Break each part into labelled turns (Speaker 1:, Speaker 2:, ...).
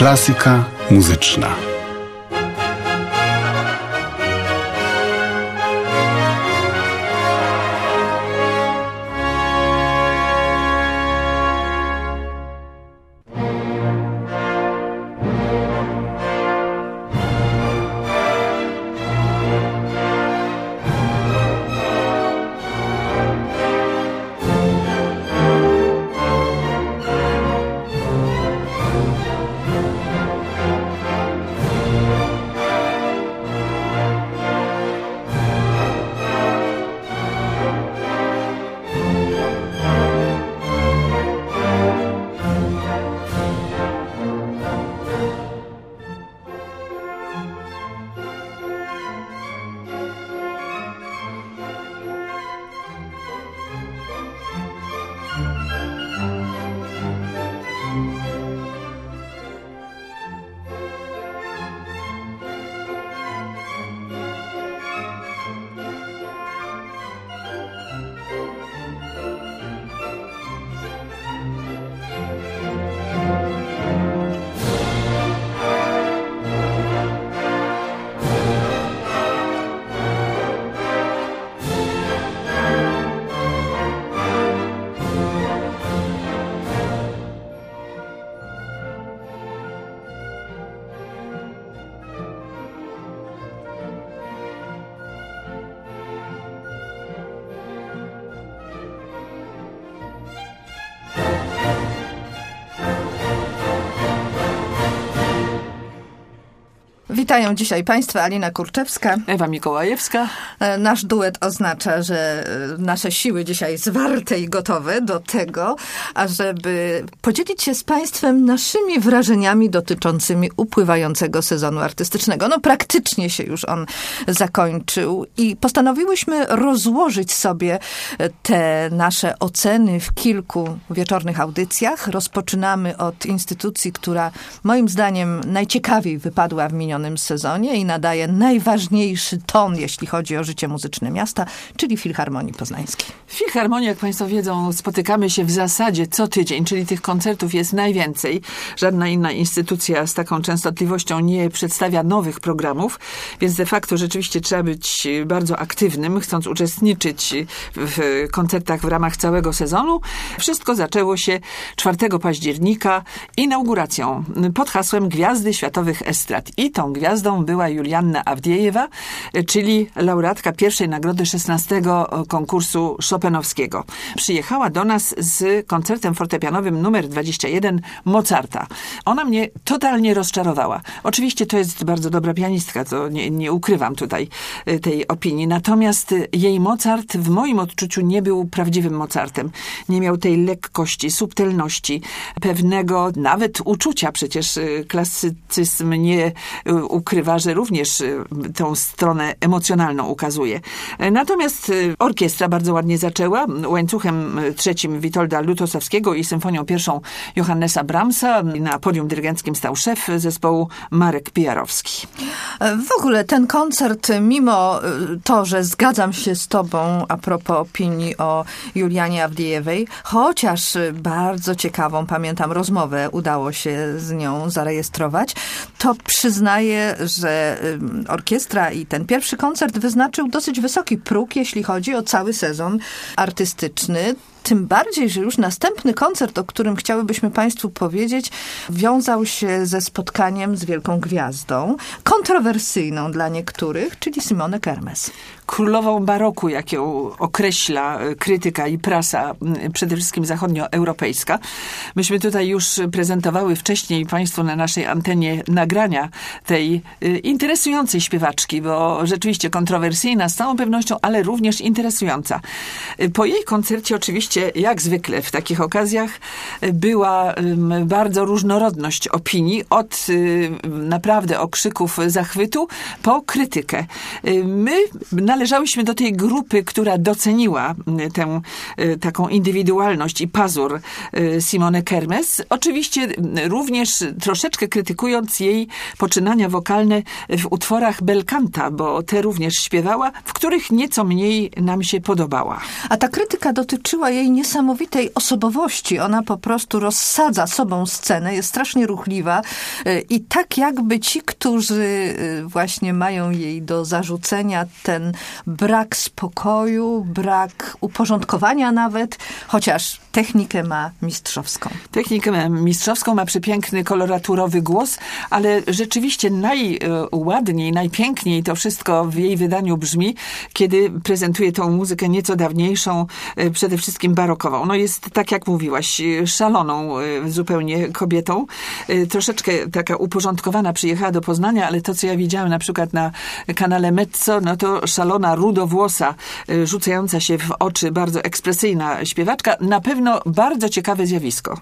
Speaker 1: Klasyka muzyczna.
Speaker 2: Witają dzisiaj Państwa Alina Kurczewska,
Speaker 3: Ewa Mikołajewska.
Speaker 2: Nasz duet oznacza, że nasze siły dzisiaj zwarte i gotowe do tego, ażeby podzielić się z Państwem naszymi wrażeniami dotyczącymi upływającego sezonu artystycznego. No praktycznie się już on zakończył i postanowiłyśmy rozłożyć sobie te nasze oceny w kilku wieczornych audycjach. Rozpoczynamy od instytucji, która moim zdaniem najciekawiej wypadła w minionym sezonie i nadaje najważniejszy ton, jeśli chodzi o życie muzyczne miasta, czyli Filharmonii Poznańskiej.
Speaker 3: W Filharmonii, jak Państwo wiedzą, spotykamy się w zasadzie co tydzień, czyli tych koncertów jest najwięcej. Żadna inna instytucja z taką częstotliwością nie przedstawia nowych programów, więc de facto rzeczywiście trzeba być bardzo aktywnym, chcąc uczestniczyć w koncertach w ramach całego sezonu. Wszystko zaczęło się 4 października inauguracją pod hasłem Gwiazdy Światowych Estrad. I tą gwiazdą była Julianna Awdiejewa, czyli laureatka pierwszej nagrody 16 konkursu Chopinowskiego. Przyjechała do nas z koncertem fortepianowym numer 21 Mozarta. Ona mnie totalnie rozczarowała. Oczywiście to jest bardzo dobra pianistka, to nie ukrywam tutaj tej opinii. Natomiast jej Mozart w moim odczuciu nie był prawdziwym Mozartem. Nie miał tej lekkości, subtelności, pewnego nawet uczucia. Przecież klasycyzm nie ukrywa, że również tą stronę emocjonalną ukazuje. Natomiast orkiestra bardzo ładnie zaczęła. Łańcuchem trzecim Witolda Lutosowskiego i symfonią pierwszą Johannesa Brahmsa. Na podium dyrygenckim stał szef zespołu Marek Pijarowski.
Speaker 2: W ogóle ten koncert, mimo to, że zgadzam się z tobą a propos opinii o Julianie Awdiejewej, chociaż bardzo ciekawą, pamiętam, rozmowę udało się z nią zarejestrować, to przyznaję, że orkiestra i ten pierwszy koncert wyznaczył dosyć wysoki próg, jeśli chodzi o cały sezon artystyczny. Tym bardziej, że już następny koncert, o którym chciałybyśmy Państwu powiedzieć, wiązał się ze spotkaniem z wielką gwiazdą, kontrowersyjną dla niektórych, czyli Simone Kermes.
Speaker 3: Królową baroku, jak ją określa krytyka i prasa, przede wszystkim zachodnioeuropejska. Myśmy tutaj już prezentowały wcześniej Państwu na naszej antenie nagrania tej interesującej śpiewaczki, bo rzeczywiście kontrowersyjna z całą pewnością, ale również interesująca. Po jej koncercie oczywiście, jak zwykle w takich okazjach, była bardzo różnorodność opinii, od naprawdę okrzyków zachwytu po krytykę. My należałyśmy do tej grupy, która doceniła tę taką indywidualność i pazur Simone Kermes. Oczywiście również troszeczkę krytykując jej poczynania wokalne w utworach bel canta, bo te również śpiewała, w których nieco mniej nam się podobała.
Speaker 2: A ta krytyka dotyczyła jej swojej niesamowitej osobowości. Ona po prostu rozsadza sobą scenę, jest strasznie ruchliwa i tak jakby ci, którzy właśnie mają jej do zarzucenia ten brak spokoju, brak uporządkowania nawet, chociaż technikę ma mistrzowską.
Speaker 3: Technikę mistrzowską, ma przepiękny, koloraturowy głos, ale rzeczywiście najładniej, najpiękniej to wszystko w jej wydaniu brzmi, kiedy prezentuje tą muzykę nieco dawniejszą, przede wszystkim barokową. No jest, tak jak mówiłaś, szaloną zupełnie kobietą. Troszeczkę taka uporządkowana, przyjechała do Poznania, ale to, co ja widziałam na przykład na kanale Mezzo, no to szalona, rudowłosa, rzucająca się w oczy, bardzo ekspresyjna śpiewaczka. Na pewno bardzo ciekawe zjawisko.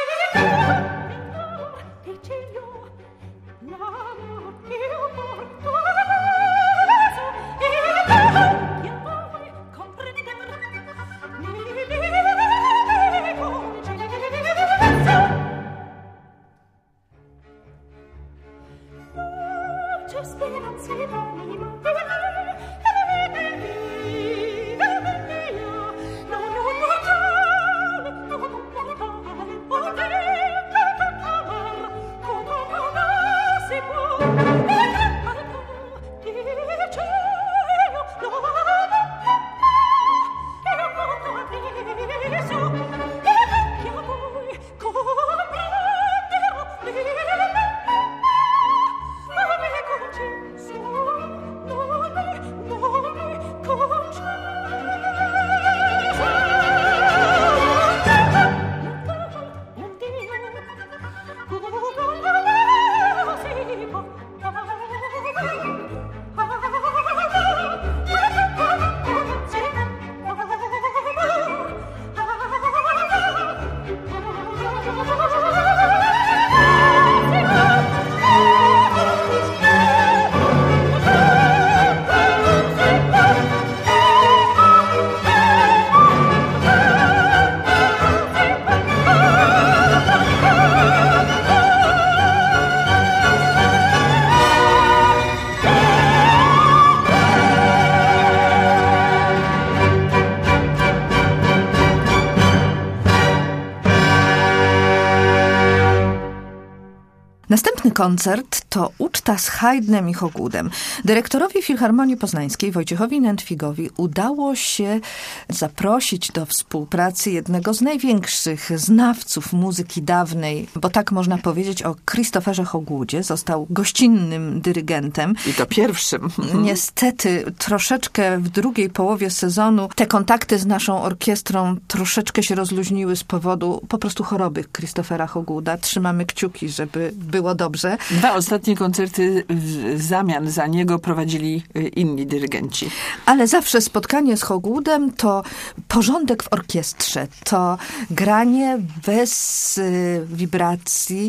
Speaker 2: Następny koncert to uczta z Haydnem i Hogwoodem. Dyrektorowi Filharmonii Poznańskiej, Wojciechowi Nentwigowi, udało się zaprosić do współpracy jednego z największych znawców muzyki dawnej, bo tak można powiedzieć o Christopherze Hogwoodzie. Został gościnnym dyrygentem.
Speaker 3: I to pierwszym.
Speaker 2: Niestety troszeczkę w drugiej połowie sezonu te kontakty z naszą orkiestrą troszeczkę się rozluźniły z powodu po prostu choroby Christophera Hogwooda. Trzymamy kciuki, żeby było dobrze.
Speaker 3: 2 ostatnie koncerty w zamian za niego prowadzili inni dyrygenci.
Speaker 2: Ale zawsze spotkanie z Hogwoodem to porządek w orkiestrze, to granie bez wibracji,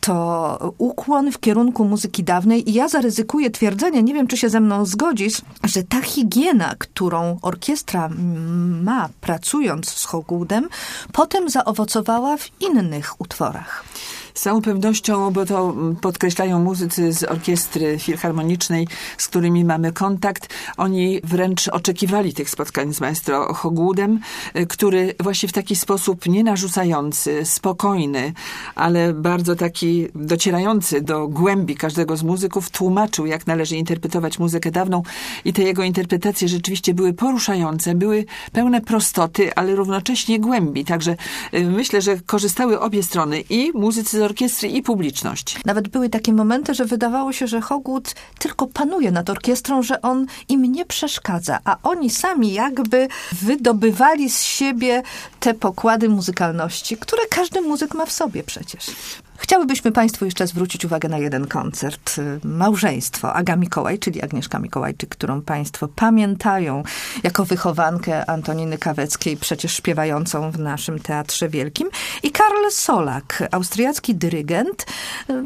Speaker 2: to ukłon w kierunku muzyki dawnej i ja zaryzykuję twierdzenie, nie wiem, czy się ze mną zgodzisz, że ta higiena, którą orkiestra ma pracując z Hogwoodem, potem zaowocowała w innych utworach.
Speaker 3: Z całą pewnością, bo to podkreślają muzycy z orkiestry filharmonicznej, z którymi mamy kontakt. Oni wręcz oczekiwali tych spotkań z maestro Hogwoodem, który właśnie w taki sposób nienarzucający, spokojny, ale bardzo taki docierający do głębi każdego z muzyków, tłumaczył, jak należy interpretować muzykę dawną i te jego interpretacje rzeczywiście były poruszające, były pełne prostoty, ale równocześnie głębi. Także myślę, że korzystały obie strony, i muzycy z orkiestry, i publiczność.
Speaker 2: Nawet były takie momenty, że wydawało się, że Hogwood tylko panuje nad orkiestrą, że on im nie przeszkadza, a oni sami jakby wydobywali z siebie te pokłady muzykalności, które każdy muzyk ma w sobie przecież. Chciałybyśmy Państwu jeszcze zwrócić uwagę na jeden koncert. Małżeństwo Aga Mikołaj, czyli Agnieszka Mikołajczyk, którą Państwo pamiętają jako wychowankę Antoniny Kaweckiej, przecież śpiewającą w naszym Teatrze Wielkim, i Karl Solak, austriacki dyrygent,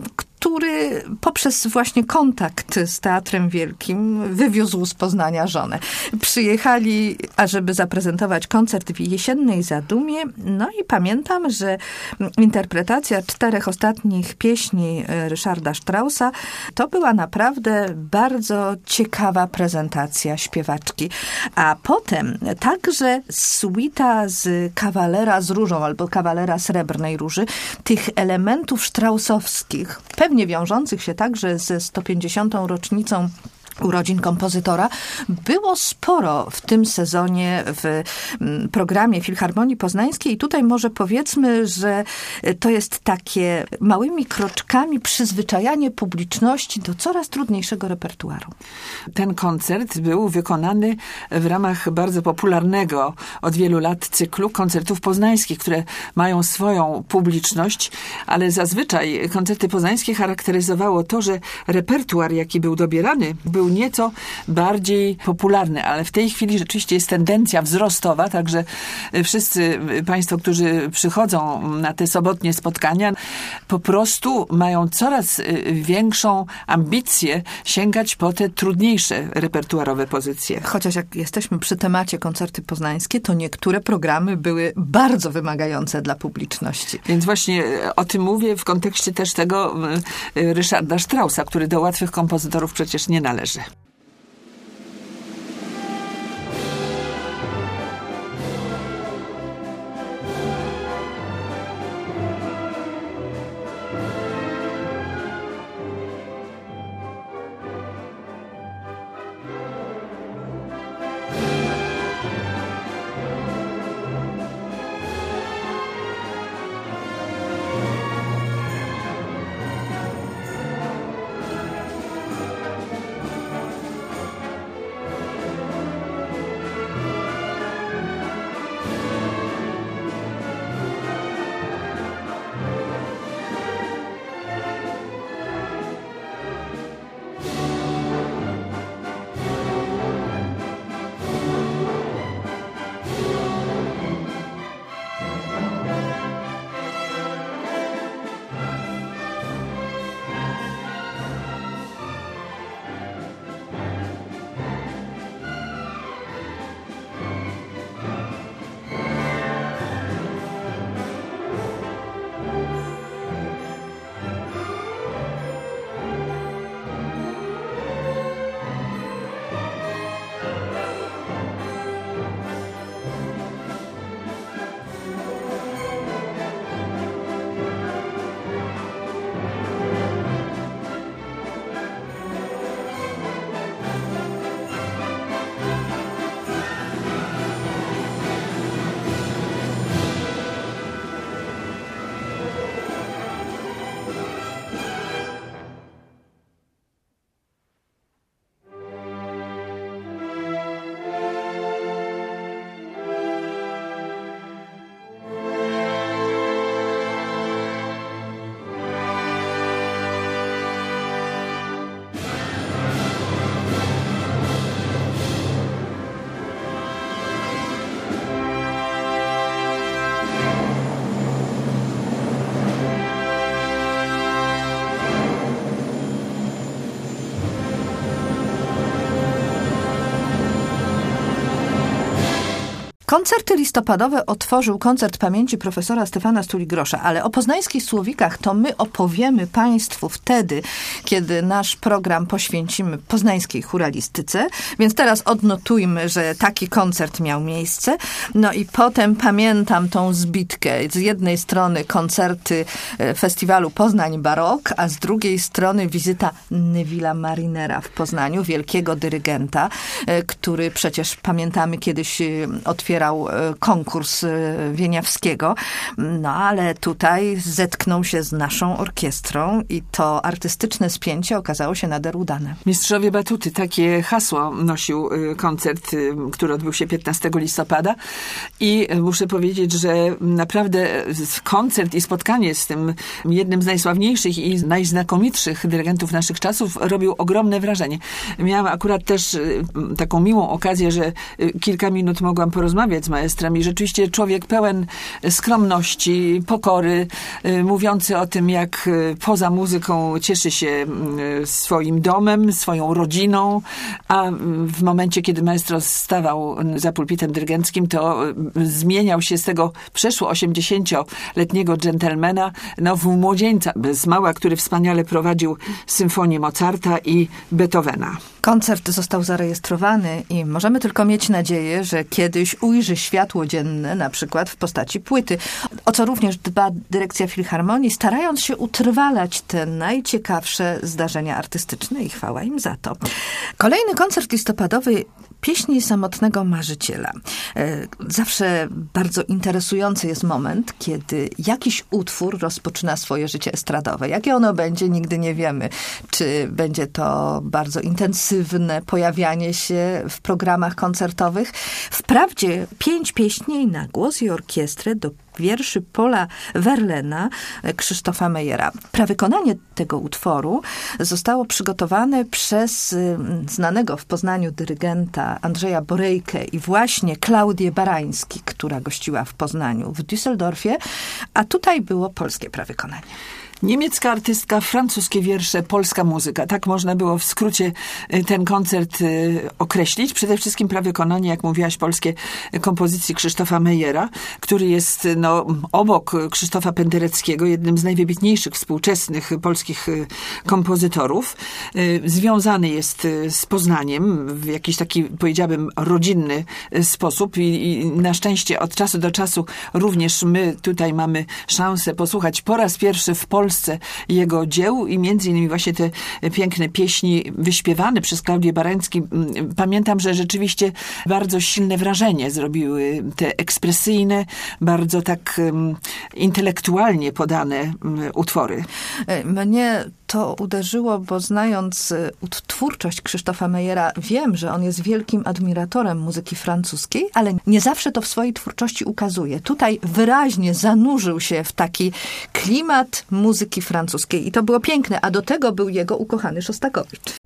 Speaker 2: który poprzez właśnie kontakt z Teatrem Wielkim wywiózł z Poznania żonę. Przyjechali, ażeby zaprezentować koncert w Jesiennej Zadumie. No i pamiętam, że interpretacja 4 ostatnich pieśni Ryszarda Straussa to była naprawdę bardzo ciekawa prezentacja śpiewaczki. A potem także suita z Kawalera z różą albo Kawalera Srebrnej Róży, tych elementów straussowskich, pewnie wiążących się także ze 150. rocznicą urodzin kompozytora, było sporo w tym sezonie w programie Filharmonii Poznańskiej. I tutaj może powiedzmy, że to jest takie małymi kroczkami przyzwyczajanie publiczności do coraz trudniejszego repertuaru.
Speaker 3: Ten koncert był wykonany w ramach bardzo popularnego od wielu lat cyklu koncertów poznańskich, które mają swoją publiczność, ale zazwyczaj koncerty poznańskie charakteryzowało to, że repertuar, jaki był dobierany, był nieco bardziej popularny, ale w tej chwili rzeczywiście jest tendencja wzrostowa, także wszyscy państwo, którzy przychodzą na te sobotnie spotkania, po prostu mają coraz większą ambicję sięgać po te trudniejsze repertuarowe pozycje.
Speaker 2: Chociaż jak jesteśmy przy temacie koncerty poznańskie, to niektóre programy były bardzo wymagające dla publiczności.
Speaker 3: Więc właśnie o tym mówię w kontekście też tego Ryszarda Straussa, który do łatwych kompozytorów przecież nie należy.
Speaker 2: Koncerty listopadowe otworzył koncert pamięci profesora Stefana Stuli-Grosza, ale o poznańskich słowikach to my opowiemy Państwu wtedy, kiedy nasz program poświęcimy poznańskiej chóralistyce. Więc teraz odnotujmy, że taki koncert miał miejsce. No i potem pamiętam tą zbitkę. Z jednej strony koncerty festiwalu Poznań Barok, a z drugiej strony wizyta Neville'a Marinera w Poznaniu, wielkiego dyrygenta, który przecież pamiętamy kiedyś otwierał konkurs Wieniawskiego, no ale tutaj zetknął się z naszą orkiestrą i to artystyczne spięcie okazało się nader udane.
Speaker 3: Mistrzowie Batuty, takie hasło nosił koncert, który odbył się 15 listopada i muszę powiedzieć, że naprawdę koncert i spotkanie z tym jednym z najsławniejszych i najznakomitszych dyrygentów naszych czasów robił ogromne wrażenie. Miałam akurat też taką miłą okazję, że kilka minut mogłam porozmawiać rozmawiać z maestrem i rzeczywiście człowiek pełen skromności, pokory, mówiący o tym, jak poza muzyką cieszy się swoim domem, swoją rodziną, a w momencie, kiedy maestro stawał za pulpitem dyrygenckim, to zmieniał się z tego przeszło 80-letniego dżentelmena w młodzieńca bez mała, który wspaniale prowadził symfonię Mozarta i Beethovena.
Speaker 2: Koncert został zarejestrowany i możemy tylko mieć nadzieję, że kiedyś ujrzy światło dzienne, na przykład w postaci płyty, o co również dba dyrekcja Filharmonii, starając się utrwalać te najciekawsze zdarzenia artystyczne i chwała im za to. Kolejny koncert listopadowy Pieśni samotnego marzyciela. Zawsze bardzo interesujący jest moment, kiedy jakiś utwór rozpoczyna swoje życie estradowe. Jakie ono będzie, nigdy nie wiemy. Czy będzie to bardzo intensywne pojawianie się w programach koncertowych. Wprawdzie 5 pieśni na głos i orkiestrę do wierszy Paula Verlaina, Krzysztofa Meyera. Prawykonanie tego utworu zostało przygotowane przez znanego w Poznaniu dyrygenta Andrzeja Borejkę i właśnie Klaudię Barański, która gościła w Poznaniu, w Düsseldorfie, a tutaj było polskie prawykonanie.
Speaker 3: Niemiecka artystka, francuskie wiersze, polska muzyka. Tak można było w skrócie ten koncert określić. Przede wszystkim prawykonanie, jak mówiłaś, polskie kompozycji Krzysztofa Meyera, który jest obok Krzysztofa Pendereckiego jednym z najwybitniejszych współczesnych polskich kompozytorów. Związany jest z Poznaniem w jakiś taki, powiedziałabym, rodzinny sposób i na szczęście od czasu do czasu również my tutaj mamy szansę posłuchać po raz pierwszy w Polsce jego dzieł i między innymi właśnie te piękne pieśni wyśpiewane przez Klaudię Barański. Pamiętam, że rzeczywiście bardzo silne wrażenie zrobiły te ekspresyjne, bardzo tak intelektualnie podane utwory.
Speaker 2: Mnie to uderzyło, bo znając twórczość Krzysztofa Meyera, wiem, że on jest wielkim admiratorem muzyki francuskiej, ale nie zawsze to w swojej twórczości ukazuje. Tutaj wyraźnie zanurzył się w taki klimat muzyki francuskiej i to było piękne, a do tego był jego ukochany Szostakowicz.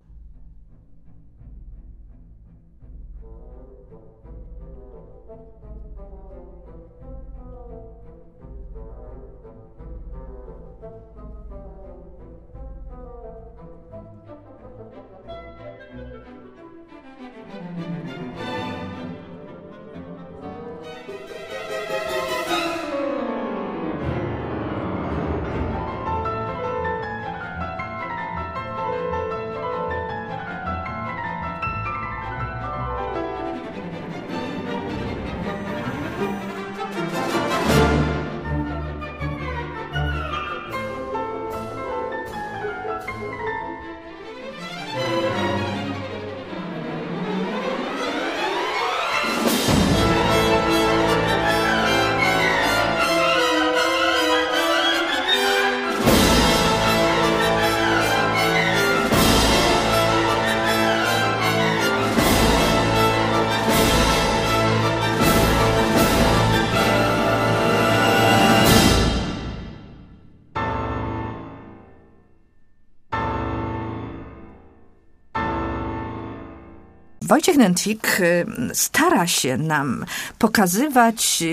Speaker 2: Wojciech Nętwik stara się nam pokazywać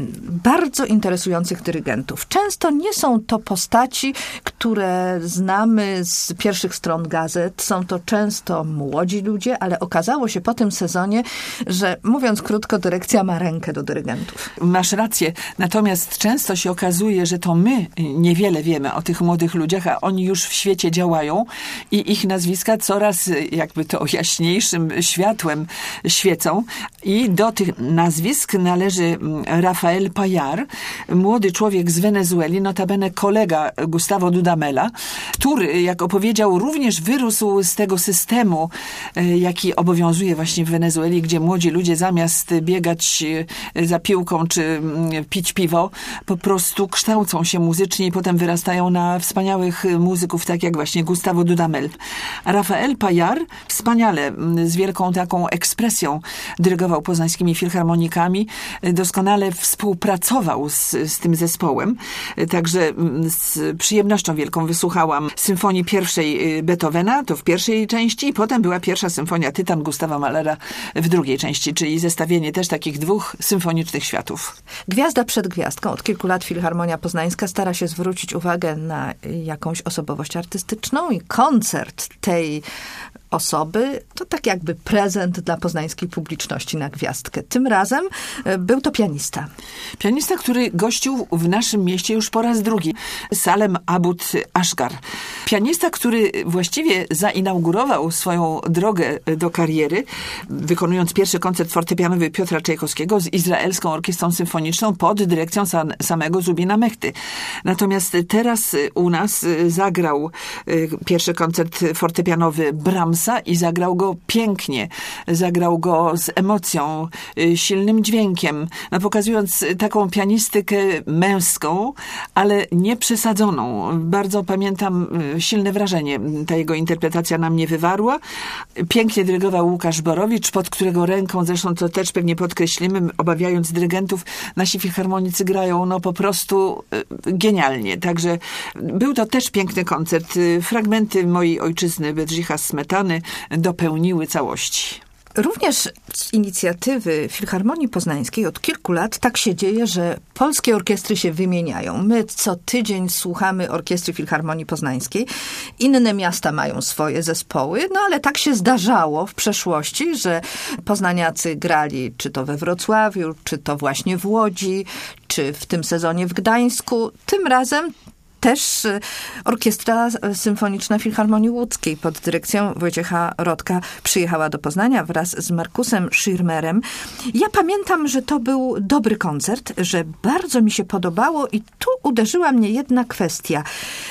Speaker 2: bardzo interesujących dyrygentów. Często nie są to postaci, które znamy z pierwszych stron gazet. Są to często młodzi ludzie, ale okazało się po tym sezonie, że mówiąc krótko, dyrekcja ma rękę do dyrygentów.
Speaker 3: Masz rację. Natomiast często się okazuje, że to my niewiele wiemy o tych młodych ludziach, a oni już w świecie działają i ich nazwiska coraz jakby to jaśniejszym światłem świecą. I do tych nazwisk należy Rafael Payar, młody człowiek z Wenezueli, notabene kolega Gustavo Dudamela, który, jak opowiedział, również wyrósł z tego systemu, jaki obowiązuje właśnie w Wenezueli, gdzie młodzi ludzie zamiast biegać za piłką czy pić piwo, po prostu kształcą się muzycznie i potem wyrastają na wspaniałych muzyków, tak jak właśnie Gustavo Dudamel. Rafael Payar wspaniale, z wielką taką ekspresją dyrygował poznańskimi filharmonikami, doskonale współpracował z tym zespołem, także z przyjemnością wielką wysłuchałam symfonii pierwszej Beethovena, to w pierwszej części, i potem była pierwsza symfonia Tytan Gustawa Mahlera w drugiej części, czyli zestawienie też takich dwóch symfonicznych światów.
Speaker 2: Gwiazda przed gwiazdką. Od kilku lat Filharmonia Poznańska stara się zwrócić uwagę na jakąś osobowość artystyczną i koncert tej osoby to tak jakby prezent dla poznańskiej publiczności na gwiazdkę. Tym razem był to pianista.
Speaker 3: Pianista, który gościł w naszym mieście już po raz drugi. Salem Abud Ashgar. Pianista, który właściwie zainaugurował swoją drogę do kariery, wykonując pierwszy koncert fortepianowy Piotra Czajkowskiego z Izraelską Orkiestrą Symfoniczną pod dyrekcją samego Zubina Mehty. Natomiast teraz u nas zagrał pierwszy koncert fortepianowy Brahmsa i zagrał go pięknie. Zagrał go z emocją, silnym dźwiękiem, pokazując taką pianistykę męską, ale nie przesadzoną. Bardzo pamiętam, silne wrażenie ta jego interpretacja na mnie wywarła. Pięknie dyrygował Łukasz Borowicz, pod którego ręką, zresztą to też pewnie podkreślimy, obawiając dyrygentów, nasi filharmonicy grają po prostu genialnie. Także był to też piękny koncert. Fragmenty mojej ojczyzny Bedrzycha Smetany dopełniły całości.
Speaker 2: Również z inicjatywy Filharmonii Poznańskiej od kilku lat tak się dzieje, że polskie orkiestry się wymieniają. My co tydzień słuchamy orkiestry Filharmonii Poznańskiej. Inne miasta mają swoje zespoły, ale tak się zdarzało w przeszłości, że poznaniacy grali czy to we Wrocławiu, czy to właśnie w Łodzi, czy w tym sezonie w Gdańsku. Tym razem też Orkiestra Symfoniczna Filharmonii Łódzkiej pod dyrekcją Wojciecha Rodka przyjechała do Poznania wraz z Markusem Schirmerem. Ja pamiętam, że to był dobry koncert, że bardzo mi się podobało i tu uderzyła mnie jedna kwestia,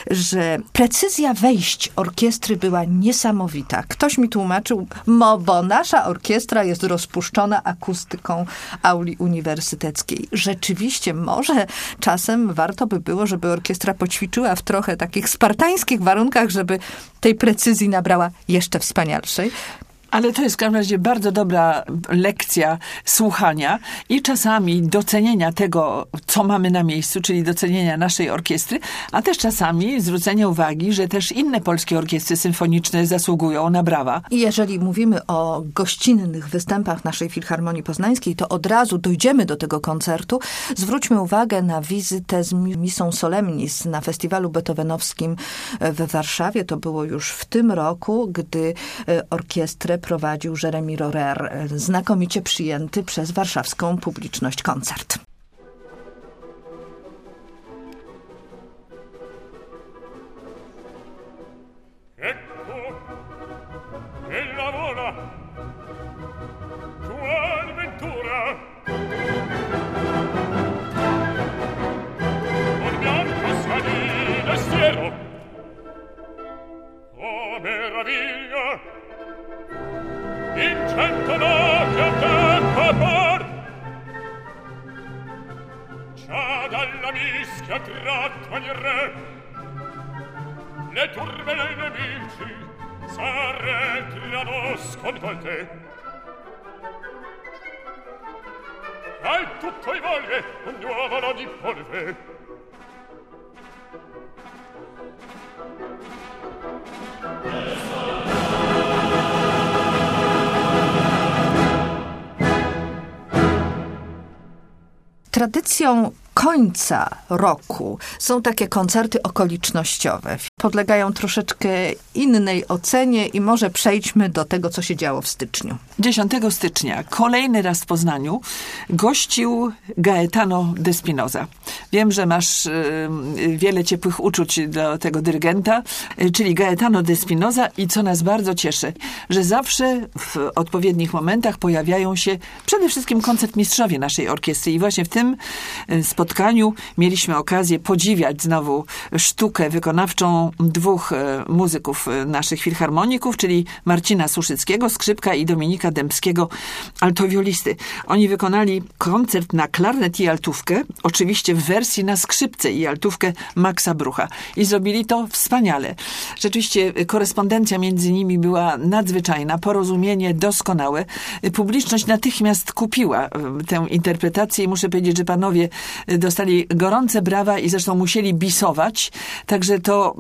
Speaker 2: że precyzja wejść orkiestry była niesamowita. Ktoś mi tłumaczył, bo nasza orkiestra jest rozpuszczona akustyką auli uniwersyteckiej. Rzeczywiście, może czasem warto by było, żeby orkiestra poćwiczyła w trochę takich spartańskich warunkach, żeby tej precyzji nabrała jeszcze wspanialszej.
Speaker 3: Ale to jest w każdym razie bardzo dobra lekcja słuchania i czasami docenienia tego, co mamy na miejscu, czyli docenienia naszej orkiestry, a też czasami zwrócenia uwagi, że też inne polskie orkiestry symfoniczne zasługują na brawa.
Speaker 2: I jeżeli mówimy o gościnnych występach naszej Filharmonii Poznańskiej, to od razu dojdziemy do tego koncertu. Zwróćmy uwagę na wizytę z Missą Solemnis na festiwalu beethovenowskim w Warszawie. To było już w tym roku, gdy orkiestrę prowadził Jeremy Rorer, znakomicie przyjęty przez warszawską publiczność koncert.
Speaker 4: In cento notti a tempo par già dalla mischia tratto ogni re le turbe dei nemici s'arretrano sconvolte al tutto i volve un nuovo di polve
Speaker 2: Tradycją końca roku są takie koncerty okolicznościowe. Podlegają troszeczkę innej ocenie i może przejdźmy do tego, co się działo w styczniu.
Speaker 3: 10 stycznia, kolejny raz w Poznaniu, gościł Gaetano de Spinoza. Wiem, że masz wiele ciepłych uczuć do tego dyrygenta, czyli Gaetano de Spinoza i co nas bardzo cieszy, że zawsze w odpowiednich momentach pojawiają się przede wszystkim koncertmistrzowie naszej orkiestry i właśnie w tym spotkaniu mieliśmy okazję podziwiać znowu sztukę wykonawczą grupą 2 muzyków naszych filharmoników, czyli Marcina Suszyckiego, skrzypka, i Dominika Dębskiego, altowiolisty. Oni wykonali koncert na klarnet i altówkę, oczywiście w wersji na skrzypce i altówkę Maxa Brucha. I zrobili to wspaniale. Rzeczywiście korespondencja między nimi była nadzwyczajna, porozumienie doskonałe. Publiczność natychmiast kupiła tę interpretację i muszę powiedzieć, że panowie dostali gorące brawa i zresztą musieli bisować, także to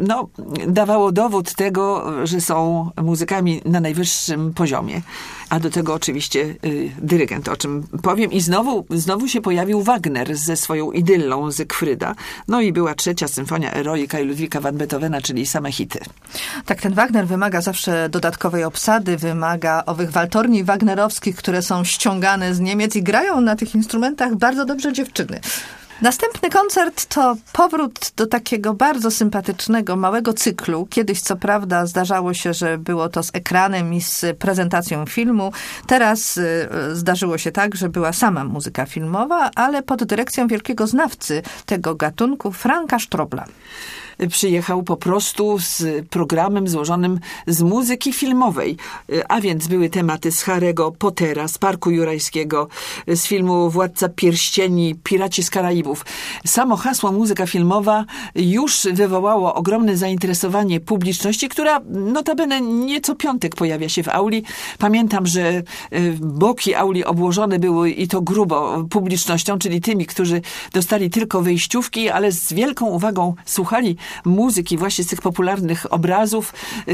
Speaker 3: dawało dowód tego, że są muzykami na najwyższym poziomie. A do tego oczywiście dyrygent, o czym powiem. I znowu się pojawił Wagner ze swoją idyllą Zygfryda. No i była 3. symfonia Eroika i Ludwika van Beethovena, czyli same hity.
Speaker 2: Tak, ten Wagner wymaga zawsze dodatkowej obsady, wymaga owych waltorni wagnerowskich, które są ściągane z Niemiec i grają na tych instrumentach bardzo dobrze dziewczyny. Następny koncert to powrót do takiego bardzo sympatycznego, małego cyklu. Kiedyś, co prawda, zdarzało się, że było to z ekranem i z prezentacją filmu. Teraz zdarzyło się tak, że była sama muzyka filmowa, ale pod dyrekcją wielkiego znawcy tego gatunku, Franka Strobla.
Speaker 3: Przyjechał po prostu z programem złożonym z muzyki filmowej. A więc były tematy z Harry'ego Pottera, z Parku Jurajskiego, z filmu Władca Pierścieni, Piraci z Karaibów. Samo hasło muzyka filmowa już wywołało ogromne zainteresowanie publiczności, która notabene nieco piątek pojawia się w auli. Pamiętam, że boki auli obłożone były i to grubo publicznością, czyli tymi, którzy dostali tylko wejściówki, ale z wielką uwagą słuchali muzyki właśnie z tych popularnych obrazów,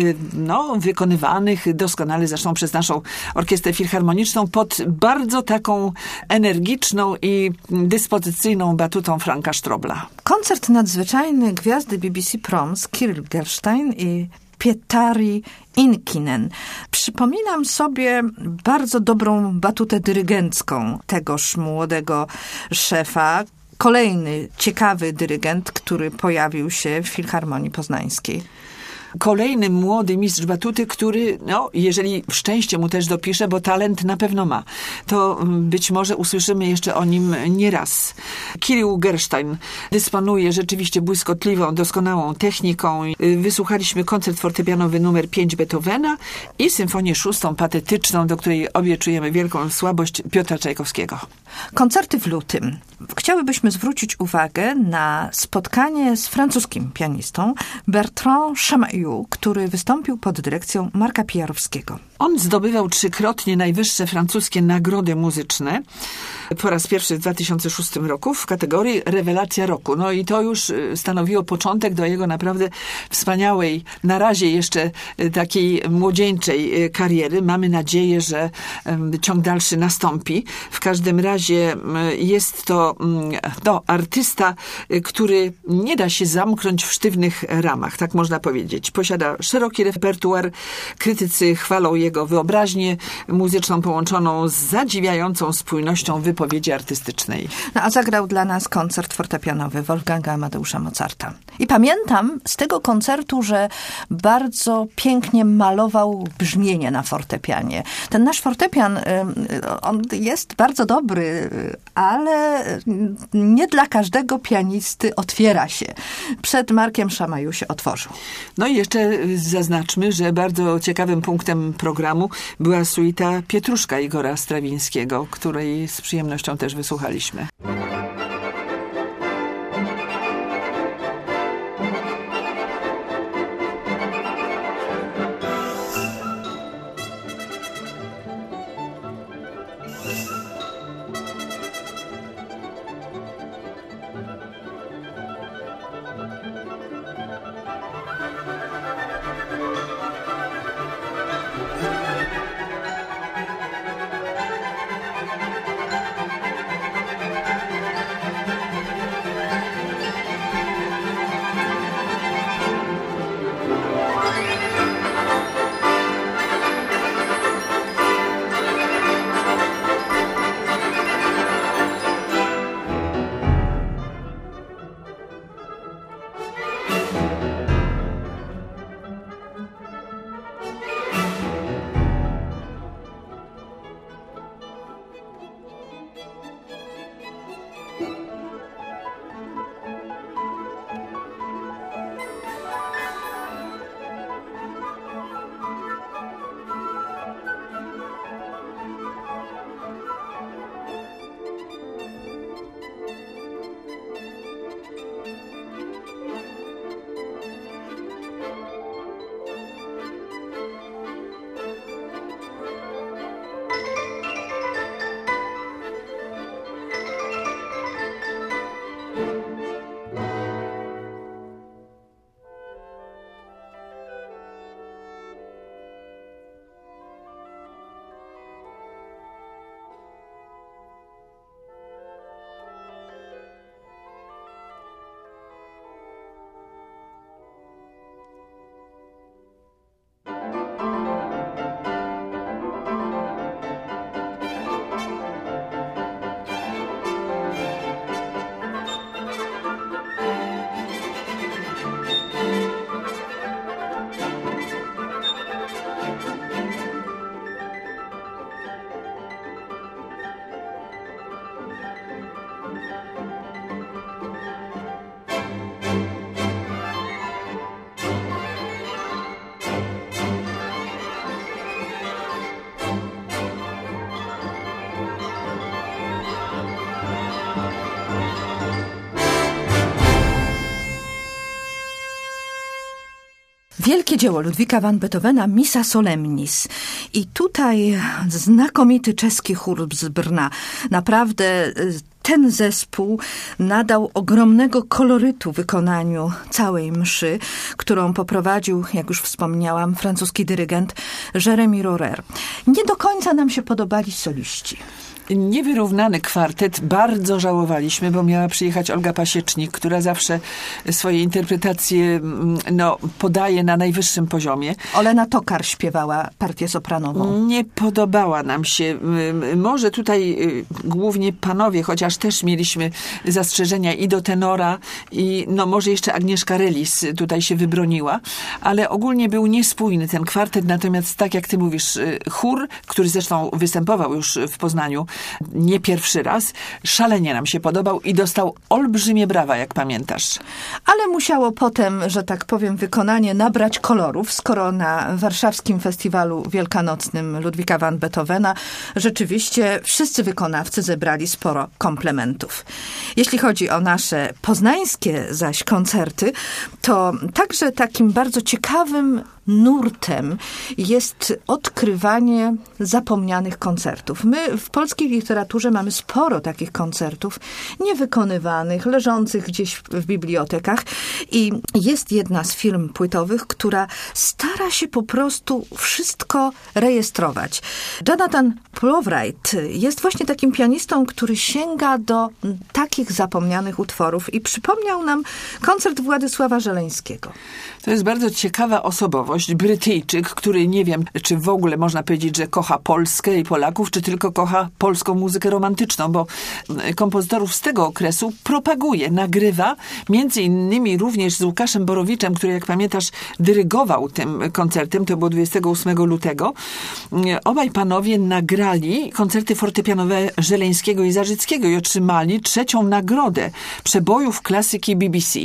Speaker 3: wykonywanych doskonale zresztą przez naszą orkiestrę filharmoniczną pod bardzo taką energiczną i dyspozycyjną batutą Franka Strobla.
Speaker 2: Koncert nadzwyczajny gwiazdy BBC Proms, Kirill Gerstein i Pietari Inkinen. Przypominam sobie bardzo dobrą batutę dyrygencką tegoż młodego szefa. Kolejny ciekawy dyrygent, który pojawił się w Filharmonii Poznańskiej.
Speaker 3: Kolejny młody mistrz batuty, który, jeżeli szczęście mu też dopisze, bo talent na pewno ma, to być może usłyszymy jeszcze o nim nieraz. Kirill Gerstein dysponuje rzeczywiście błyskotliwą, doskonałą techniką. Wysłuchaliśmy koncert fortepianowy numer 5 Beethovena i symfonię 6 patetyczną, do której obie czujemy wielką słabość, Piotra Czajkowskiego.
Speaker 2: Koncerty w lutym. Chciałybyśmy zwrócić uwagę na spotkanie z francuskim pianistą Bertrand Chamayou, który wystąpił pod dyrekcją Marka Pijarowskiego.
Speaker 3: On zdobywał 3-krotnie najwyższe francuskie nagrody muzyczne. Po raz pierwszy w 2006 roku w kategorii Rewelacja Roku. No i to już stanowiło początek do jego naprawdę wspaniałej, na razie jeszcze takiej młodzieńczej kariery. Mamy nadzieję, że ciąg dalszy nastąpi. W każdym razie jest to artysta, który nie da się zamknąć w sztywnych ramach, tak można powiedzieć. Posiada szeroki repertuar. Krytycy chwalą jego wyobraźnię muzyczną połączoną z zadziwiającą spójnością wypowiedzi artystycznej.
Speaker 2: A zagrał dla nas koncert fortepianowy Wolfganga Amadeusza Mozarta. I pamiętam z tego koncertu, że bardzo pięknie malował brzmienie na fortepianie. Ten nasz fortepian, on jest bardzo dobry, ale nie dla każdego pianisty otwiera się. Przed Markiem Chamayou się otworzył.
Speaker 3: No i jeszcze zaznaczmy, że bardzo ciekawym punktem programu była suita Pietruszka Igora Strawińskiego, której z przyjemnością też wysłuchaliśmy.
Speaker 2: Wielkie dzieło Ludwika van Beethovena, Missa Solemnis. I tutaj znakomity czeski chór z Brna. Naprawdę ten zespół nadał ogromnego kolorytu wykonaniu całej mszy, którą poprowadził, jak już wspomniałam, francuski dyrygent Jérémy Rorer. Nie do końca nam się podobali soliści.
Speaker 3: Niewyrównany kwartet bardzo żałowaliśmy, bo miała przyjechać Olga Pasiecznik, która zawsze swoje interpretacje podaje na najwyższym poziomie.
Speaker 2: Olena Tokar śpiewała partię sopranową.
Speaker 3: Nie podobała nam się. Może tutaj głównie panowie, chociaż też mieliśmy zastrzeżenia i do tenora, i może jeszcze Agnieszka Relis tutaj się wybroniła, ale ogólnie był niespójny ten kwartet, natomiast tak jak ty mówisz, chór, który zresztą występował już w Poznaniu nie pierwszy raz, szalenie nam się podobał i dostał olbrzymie brawa, jak pamiętasz.
Speaker 2: Ale musiało potem, że tak powiem, wykonanie nabrać kolorów, skoro na warszawskim festiwalu wielkanocnym Ludwika van Beethovena rzeczywiście wszyscy wykonawcy zebrali sporo komplementów. Jeśli chodzi o nasze poznańskie zaś koncerty, to także takim bardzo ciekawym nurtem jest odkrywanie zapomnianych koncertów. My w polskiej literaturze mamy sporo takich koncertów niewykonywanych, leżących gdzieś w bibliotekach i jest jedna z firm płytowych, która stara się po prostu wszystko rejestrować. Jonathan Plowright jest właśnie takim pianistą, który sięga do takich zapomnianych utworów i przypomniał nam koncert Władysława Żeleńskiego.
Speaker 3: To jest bardzo ciekawa osobowość, Brytyjczyk, który nie wiem, czy w ogóle można powiedzieć, że kocha Polskę i Polaków, czy tylko kocha polską muzykę romantyczną, bo kompozytorów z tego okresu propaguje, nagrywa, między innymi również z Łukaszem Borowiczem, który, jak pamiętasz, dyrygował tym koncertem, to było 28 lutego. Obaj panowie nagrali koncerty fortepianowe Żeleńskiego i Zarzyckiego i otrzymali 3. nagrodę przebojów klasyki BBC.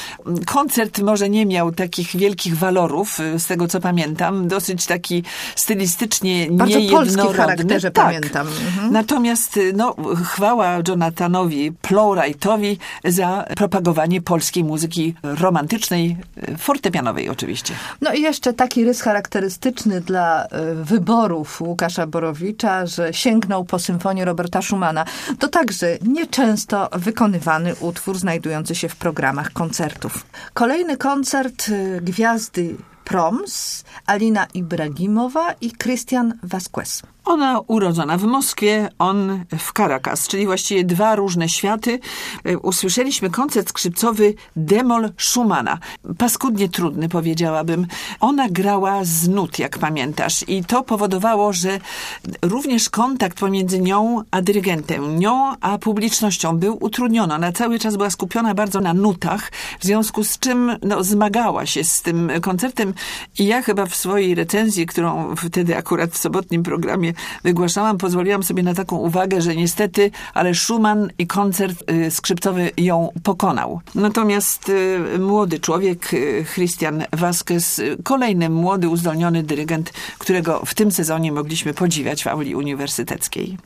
Speaker 3: Koncert może nie miał takich wielkich walorów, z tego co pamiętam, dosyć taki stylistycznie
Speaker 2: bardzo
Speaker 3: niejednorodny.
Speaker 2: Polski w charakterze,
Speaker 3: tak.
Speaker 2: Pamiętam. Mhm.
Speaker 3: Natomiast chwała Jonathanowi Plowrightowi za propagowanie polskiej muzyki romantycznej, fortepianowej oczywiście.
Speaker 2: No i jeszcze taki rys charakterystyczny dla wyborów Łukasza Borowicza, że sięgnął po symfonię Roberta Schumana. To także nieczęsto wykonywany utwór znajdujący się w programach koncertów. Kolejny koncert gwiazdy Proms, Alina Ibragimowa i Christian Vasquez.
Speaker 3: Ona urodzona w Moskwie, on w Caracas, czyli właściwie dwa różne światy. Usłyszeliśmy koncert skrzypcowy d-moll Schumana. Paskudnie trudny, powiedziałabym. Ona grała z nut, jak pamiętasz. I to powodowało, że również kontakt pomiędzy nią a dyrygentem, nią a publicznością był utrudniony. Ona cały czas była skupiona bardzo na nutach, w związku z czym zmagała się z tym koncertem. I ja chyba w swojej recenzji, którą wtedy akurat w sobotnim programie wygłaszałam, pozwoliłam sobie na taką uwagę, że niestety, ale Schumann i koncert skrzypcowy ją pokonał. Natomiast młody człowiek, Christian Vasquez, kolejny młody, uzdolniony dyrygent, którego w tym sezonie mogliśmy podziwiać w auli uniwersyteckiej.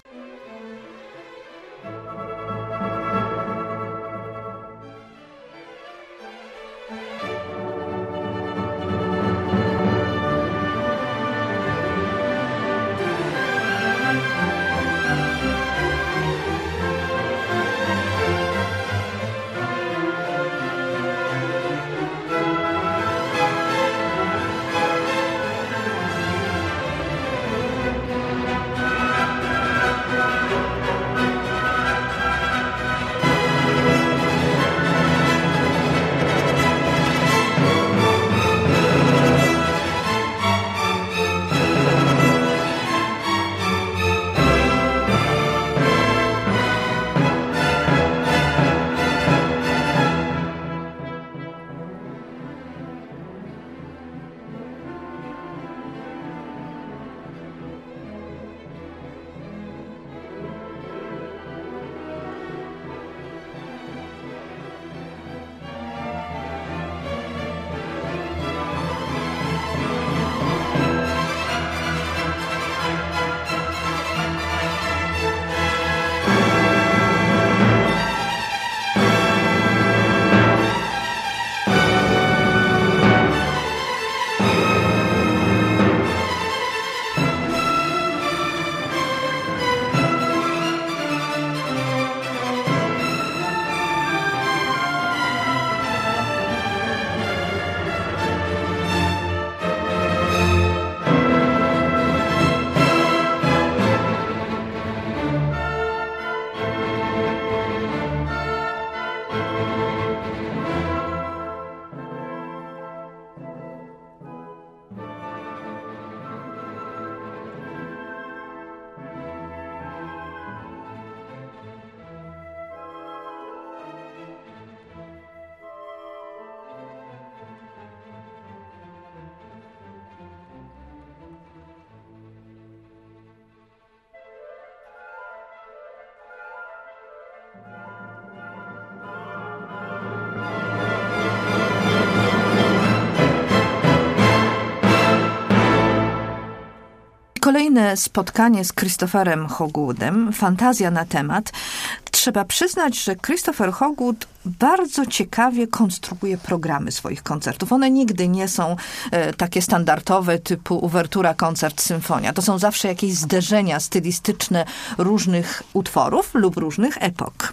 Speaker 2: kolejne spotkanie z Christopherem Hogwoodem, fantazja na temat. Trzeba przyznać, że Christopher Hogwood bardzo ciekawie konstruuje programy swoich koncertów. One nigdy nie są takie standardowe typu uwertura, koncert, symfonia. To są zawsze jakieś zderzenia stylistyczne różnych utworów lub różnych epok.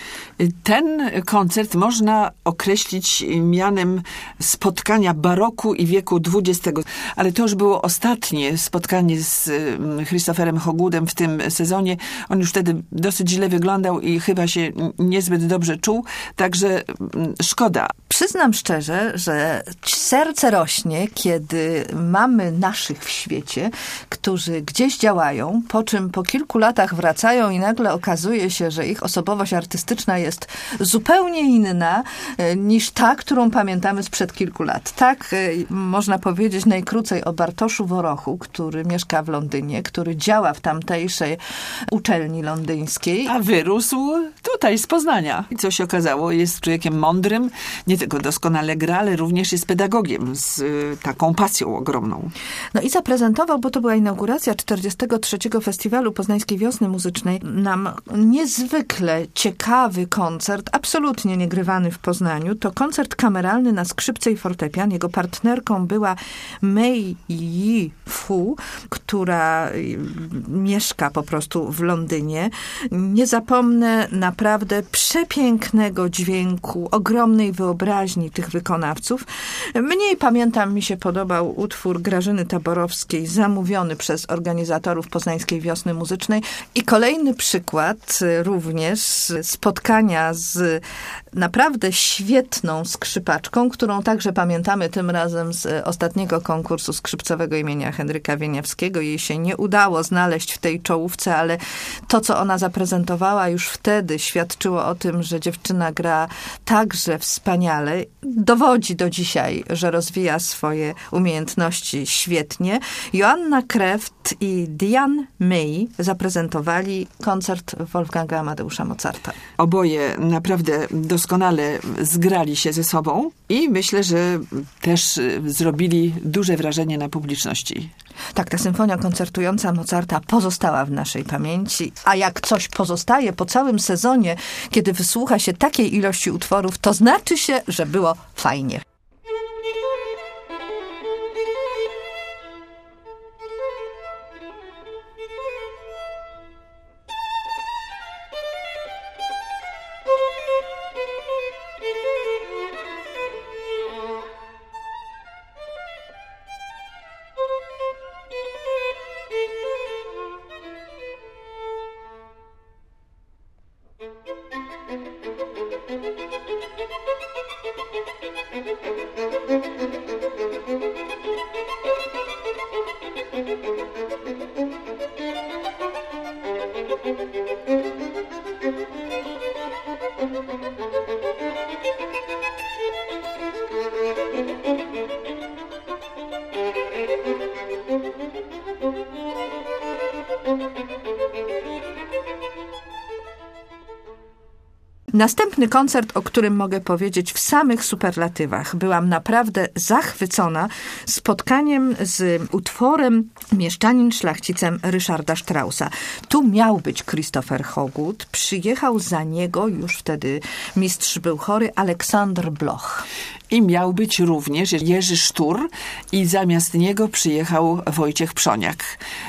Speaker 3: Ten koncert można określić mianem spotkania baroku i wieku XX. Ale to już było ostatnie spotkanie z Christopherem Hogwoodem w tym sezonie. On już wtedy dosyć źle wyglądał i chyba się niezbyt dobrze czuł, także szkoda.
Speaker 2: Przyznam szczerze, że serce rośnie, kiedy mamy naszych w świecie, którzy gdzieś działają, po czym po kilku latach wracają i nagle okazuje się, że ich osobowość artystyczna jest zupełnie inna niż ta, którą pamiętamy sprzed kilku lat. Tak można powiedzieć najkrócej o Bartoszu Worochu, który mieszka w Londynie, który działa w tamtejszej uczelni londyńskiej.
Speaker 3: A wyrósł tutaj z Poznania. I co się okazało, jest człowiekiem mądrym, nie tylko doskonale gra, ale również jest pedagogiem z taką pasją ogromną.
Speaker 2: No i zaprezentował, bo to była inauguracja 43. Festiwalu Poznańskiej Wiosny Muzycznej, nam niezwykle ciekawy koncert, absolutnie niegrywany w Poznaniu. To koncert kameralny na skrzypce i fortepian. Jego partnerką była Mei Yi Fu, która mieszka po prostu w Londynie. Nie zapomnę naprawdę przepięknego dźwięku, ogromnej wyobraźni tych wykonawców. Mniej pamiętam, mi się podobał utwór Grażyny Taborowskiej, zamówiony przez organizatorów Poznańskiej Wiosny Muzycznej. I kolejny przykład również spotkania z naprawdę świetną skrzypaczką, którą także pamiętamy tym razem z ostatniego konkursu skrzypcowego imienia Henryka Wieniawskiego. Jej się nie udało znaleźć w tej czołówce, ale to, co ona zaprezentowała już wtedy, świadczyło o tym, że dziewczyna gra także wspaniale. Dowodzi do dzisiaj, że rozwija swoje umiejętności świetnie. Joanna Kreft i Diane May zaprezentowali koncert Wolfganga Amadeusza Mozarta.
Speaker 3: Oboje naprawdę doskonale zgrali się ze sobą i myślę, że też zrobili duże wrażenie na publiczności.
Speaker 2: Tak, ta symfonia koncertująca Mozarta pozostała w naszej pamięci, a jak coś pozostaje po całym sezonie, kiedy wysłucha się takiej ilości utworów, to znaczy się, że było fajnie. Następny koncert, o którym mogę powiedzieć w samych superlatywach. Byłam naprawdę zachwycona spotkaniem z utworem Mieszczanin szlachcicem Ryszarda Straussa. Tu miał być Christopher Hogwood. Przyjechał za niego, już wtedy mistrz był chory, Aleksander Bloch.
Speaker 3: I miał być również Jerzy Sztur i zamiast niego przyjechał Wojciech Przoniak.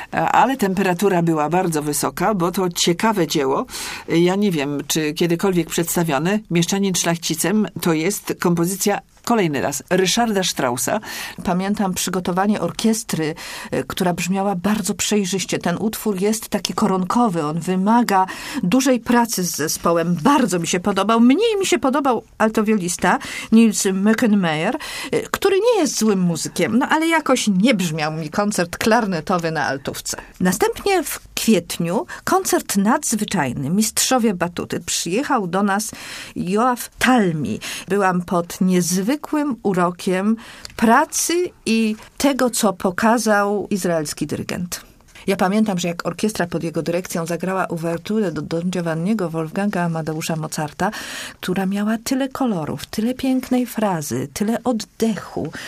Speaker 3: Ale temperatura była bardzo wysoka, bo to ciekawe dzieło. Ja nie wiem, czy kiedykolwiek przedstawione. Mieszczanin szlachcicem to jest kompozycja kolejny raz Ryszarda Straussa.
Speaker 2: Pamiętam przygotowanie orkiestry, która brzmiała bardzo przejrzyście. Ten utwór jest taki koronkowy. On wymaga dużej pracy z zespołem. Bardzo mi się podobał. Mniej mi się podobał altowiolista Niels Meckenmeyer, który nie jest złym muzykiem, no ale jakoś nie brzmiał mi koncert klarnetowy na altówce. Następnie w kwietniu koncert nadzwyczajny. Mistrzowie batuty. Przyjechał do nas Joachim Talmi. Byłam pod niezwykłym urokiem pracy i tego, co pokazał izraelski dyrygent. Ja pamiętam, że jak orkiestra pod jego dyrekcją zagrała uwerturę do Don Giovanniego Wolfganga Amadeusza Mozarta, która miała tyle kolorów, tyle pięknej frazy, tyle oddechu,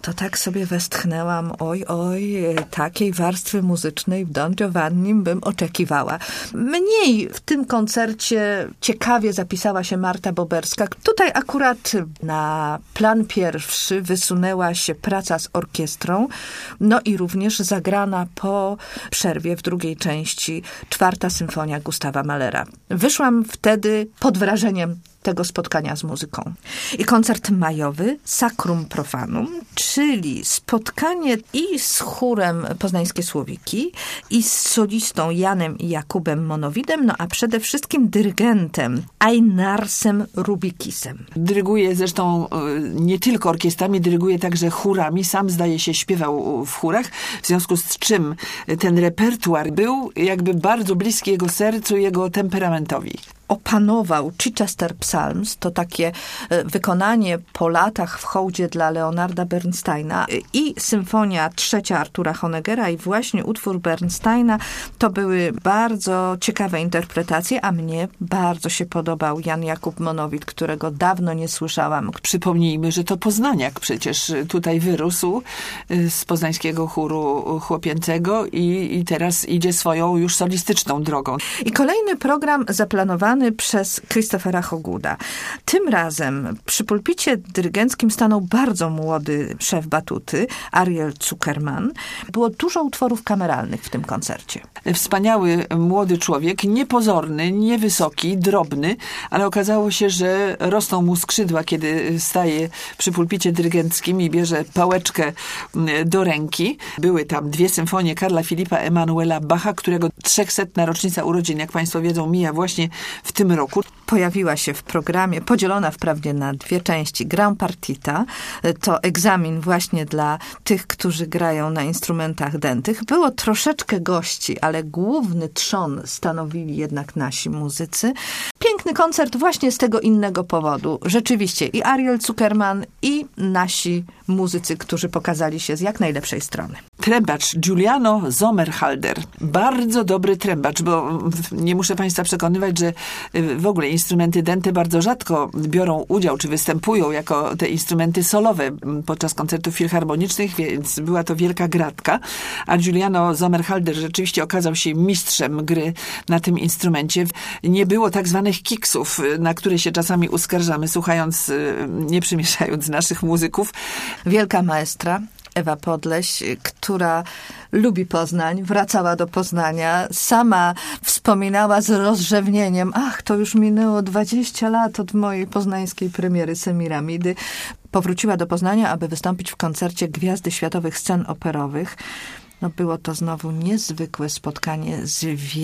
Speaker 2: to tak sobie westchnęłam, oj, takiej warstwy muzycznej w Don Giovannim bym oczekiwała. Mniej w tym koncercie ciekawie zapisała się Marta Boberska. Tutaj akurat na plan pierwszy wysunęła się praca z orkiestrą, no i również zagrana po przerwie w drugiej części 4. symfonia Gustawa Mahlera. Wyszłam wtedy pod wrażeniem tego spotkania z muzyką. I koncert majowy Sacrum Profanum, czyli spotkanie i z chórem Poznańskie Słowiki, i z solistą Janem i Jakubem Monowidem, no a przede wszystkim dyrygentem Einarsem Rubikisem.
Speaker 3: Dyryguje zresztą nie tylko orkiestrami, dyryguje także chórami. Sam, zdaje się, śpiewał w chórach, w związku z czym ten repertuar był jakby bardzo bliski jego sercu, jego temperamentowi.
Speaker 2: Opanował Chichester Psalms, to takie wykonanie po latach w hołdzie dla Leonarda Bernsteina, i Symfonia III Artura Honeckera i właśnie utwór Bernsteina. To były bardzo ciekawe interpretacje, a mnie bardzo się podobał Jan Jakub Monowid, którego dawno nie słyszałam.
Speaker 3: Przypomnijmy, że to poznaniak przecież tutaj wyrósł z poznańskiego chóru chłopięcego i teraz idzie swoją już solistyczną drogą.
Speaker 2: I kolejny program zaplanowany przez Christophera Hoguda. Tym razem przy pulpicie dyrygenckim stanął bardzo młody szef batuty, Ariel Zuckerman. Było dużo utworów kameralnych w tym koncercie.
Speaker 3: Wspaniały młody człowiek, niepozorny, niewysoki, drobny, ale okazało się, że rosną mu skrzydła, kiedy staje przy pulpicie dyrygenckim i bierze pałeczkę do ręki. Były tam 2 symfonie Karla Filipa Emanuela Bacha, którego 300. rocznica urodzin, jak Państwo wiedzą, mija właśnie w tym roku.
Speaker 2: Pojawiła się w programie, podzielona wprawdzie na 2 części, Gran Partita, to egzamin właśnie dla tych, którzy grają na instrumentach dętych. Było troszeczkę gości, ale główny trzon stanowili jednak nasi muzycy. Piękny koncert właśnie z tego innego powodu. Rzeczywiście i Ariel Zuckerman, i nasi muzycy, którzy pokazali się z jak najlepszej strony.
Speaker 3: Trębacz Giuliano Sommerhalder. Bardzo dobry trębacz, bo nie muszę Państwa przekonywać, że w ogóle instrumenty dęte bardzo rzadko biorą udział, czy występują jako te instrumenty solowe podczas koncertów filharmonicznych, więc była to wielka gratka. A Giuliano Sommerhalder rzeczywiście okazał się mistrzem gry na tym instrumencie. Nie było tak zwanych kiksów, na które się czasami uskarżamy, słuchając, nie przymieszając naszych muzyków.
Speaker 2: Wielka maestra Ewa Podleś, która lubi Poznań, wracała do Poznania, sama wspominała z rozrzewnieniem, to już minęło 20 lat od mojej poznańskiej premiery Semiramidy. Powróciła do Poznania, aby wystąpić w koncercie Gwiazdy Światowych Scen Operowych. No było to znowu niezwykłe spotkanie z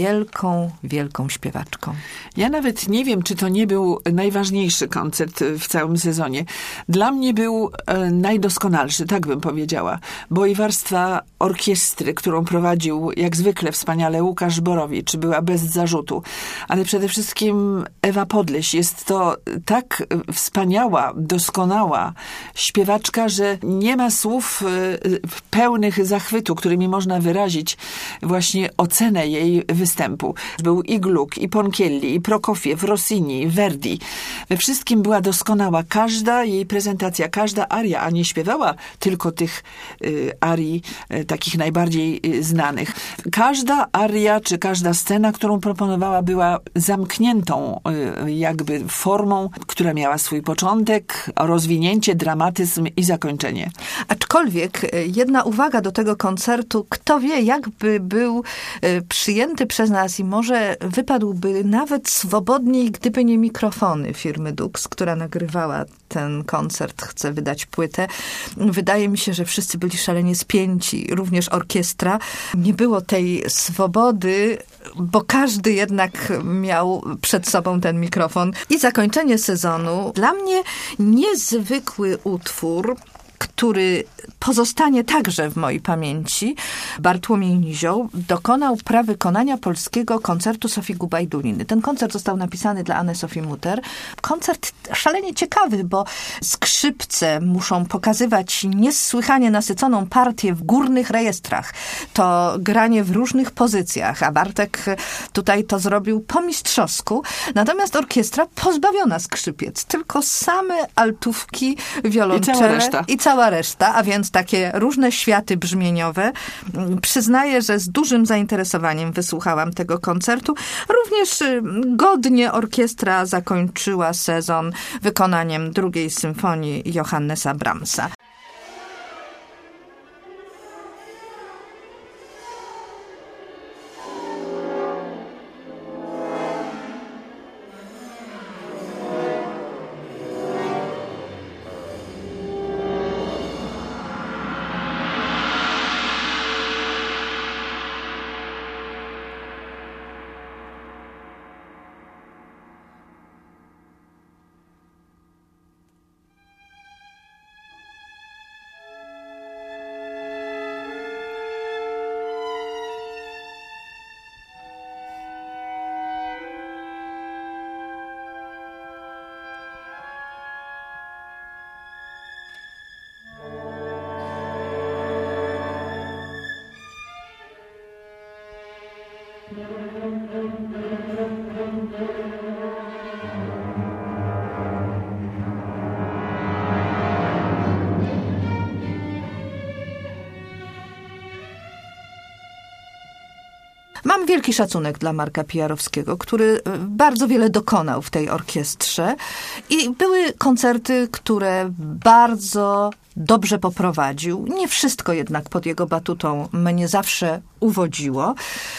Speaker 2: wielką śpiewaczką.
Speaker 3: Ja nawet nie wiem, czy to nie był najważniejszy koncert w całym sezonie. Dla mnie był najdoskonalszy, tak bym powiedziała, bo i warstwa orkiestry, którą prowadził jak zwykle wspaniale Łukasz Borowicz, była bez zarzutu. Ale przede wszystkim Ewa Podleś. Jest to tak wspaniała, doskonała śpiewaczka, że nie ma słów pełnych zachwytu, którymi można wyrazić właśnie ocenę jej występu. Był i Gluck, i Ponchielli, i Prokofiew, Rossini, Verdi. We wszystkim była doskonała. Każda jej prezentacja, każda aria, a nie śpiewała tylko tych arii takich najbardziej znanych. Każda aria, czy każda scena, którą proponowała, była zamkniętą jakby formą, która miała swój początek, rozwinięcie, dramatyzm i zakończenie.
Speaker 2: Aczkolwiek jedna uwaga do tego koncertu, kto wie, jakby był przyjęty przez nas i może wypadłby nawet swobodniej, gdyby nie mikrofony firmy Dux, która nagrywała ten koncert, chce wydać płytę. Wydaje mi się, że wszyscy byli szalenie spięci, również orkiestra. Nie było tej swobody, bo każdy jednak miał przed sobą ten mikrofon. I zakończenie sezonu. Dla mnie niezwykły utwór, który pozostanie także w mojej pamięci. Bartłomiej Nizioł dokonał prawykonania polskiego koncertu Sofii Gubajduliny. Ten koncert został napisany dla Anny Sofii Mutter. Koncert szalenie ciekawy, bo skrzypce skrzypce muszą pokazywać niesłychanie nasyconą partię w górnych rejestrach. To granie w różnych pozycjach, a Bartek tutaj to zrobił po mistrzowsku. Natomiast orkiestra pozbawiona skrzypiec. Tylko same altówki, wiolonczele i cała reszta, a więc takie różne światy brzmieniowe. Przyznaję, że z dużym zainteresowaniem wysłuchałam tego koncertu. Również godnie orkiestra zakończyła sezon wykonaniem drugiej symfonii Johannesa Brahmsa. Mam wielki szacunek dla Marka Pijarowskiego, który bardzo wiele dokonał w tej orkiestrze i były koncerty, które bardzo dobrze poprowadził. Nie wszystko jednak pod jego batutą mnie zawsze uwodziło.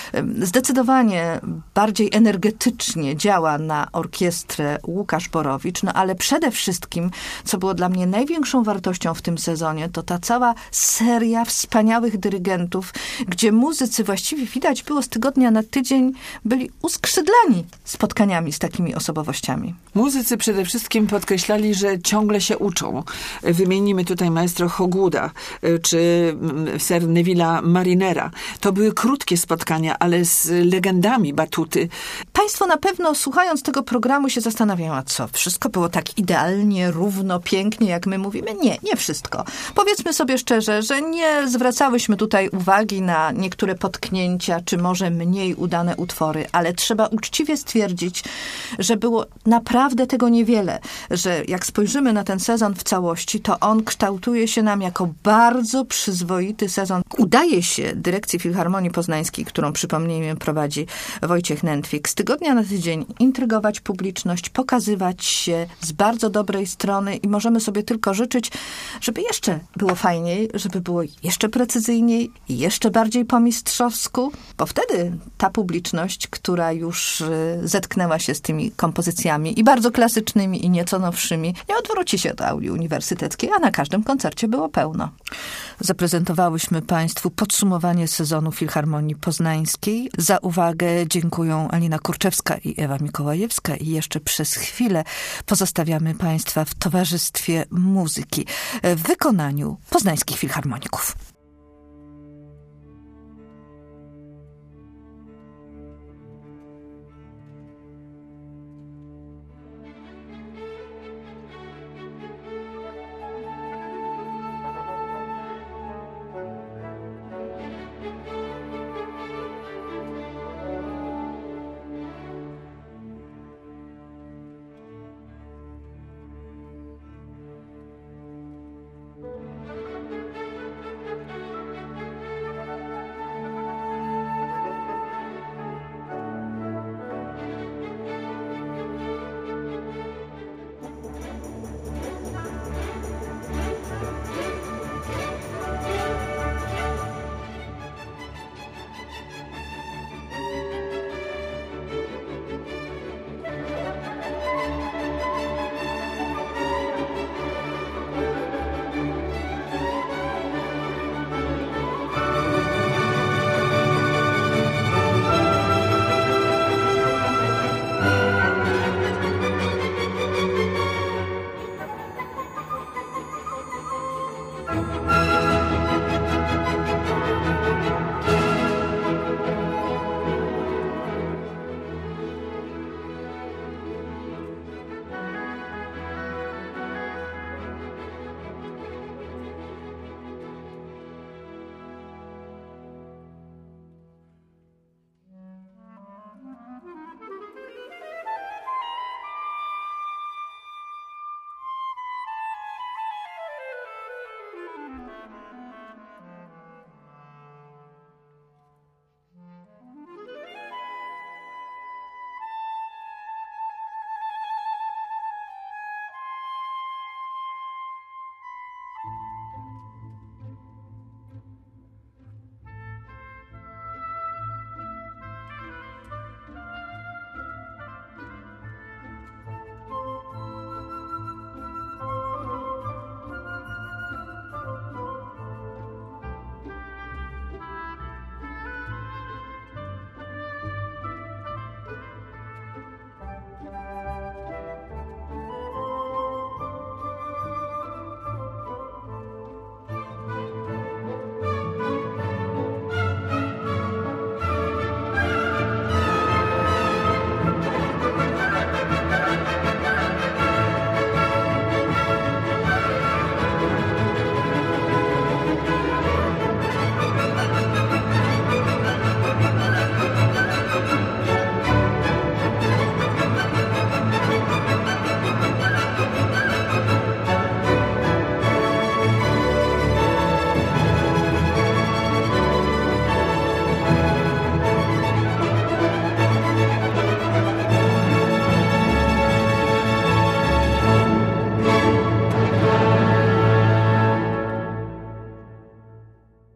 Speaker 2: Zdecydowanie bardziej energetycznie działa na orkiestrę Łukasz Borowicz, no ale przede wszystkim, co było dla mnie największą wartością w tym sezonie, to ta cała seria wspaniałych dyrygentów, gdzie muzycy właściwie widać było z tygodnia na tydzień byli uskrzydlani spotkaniami z takimi osobowościami.
Speaker 3: Muzycy przede wszystkim podkreślali, że ciągle się uczą. Wymienimy tutaj maestro Hogwooda, czy Sir Neville'a Marinera. To były krótkie spotkania, ale z legendami batuty.
Speaker 2: Państwo na pewno, słuchając tego programu, się zastanawiają, a co, wszystko było tak idealnie, równo, pięknie, jak my mówimy? Nie, nie wszystko. Powiedzmy sobie szczerze, że nie zwracałyśmy tutaj uwagi na niektóre potknięcia, czy może mniej udane utwory, ale trzeba uczciwie stwierdzić, że było naprawdę tego niewiele, że jak spojrzymy na ten sezon w całości, to on kształtuje się nam jako bardzo przyzwoity sezon. Udaje się dyrekcji Filharmonii Poznańskiej, którą przypomnijmy prowadzi Wojciech Nętwik, z tygodnia na tydzień intrygować publiczność, pokazywać się z bardzo dobrej strony i możemy sobie tylko życzyć, żeby jeszcze było fajniej, żeby było jeszcze precyzyjniej i jeszcze bardziej po mistrzowsku, bo wtedy ta publiczność, która już zetknęła się z tymi kompozycjami i bardzo klasycznymi i nieco nowszymi, nie odwróci się od auli uniwersyteckiej, a na każdym koncercie było pełno. Zaprezentowałyśmy Państwu podsumowanie sezonu Filharmonii Poznańskiej. Za uwagę dziękują Alina Kurczewska i Ewa Mikołajewska i jeszcze przez chwilę pozostawiamy Państwa w towarzystwie muzyki w wykonaniu poznańskich filharmoników.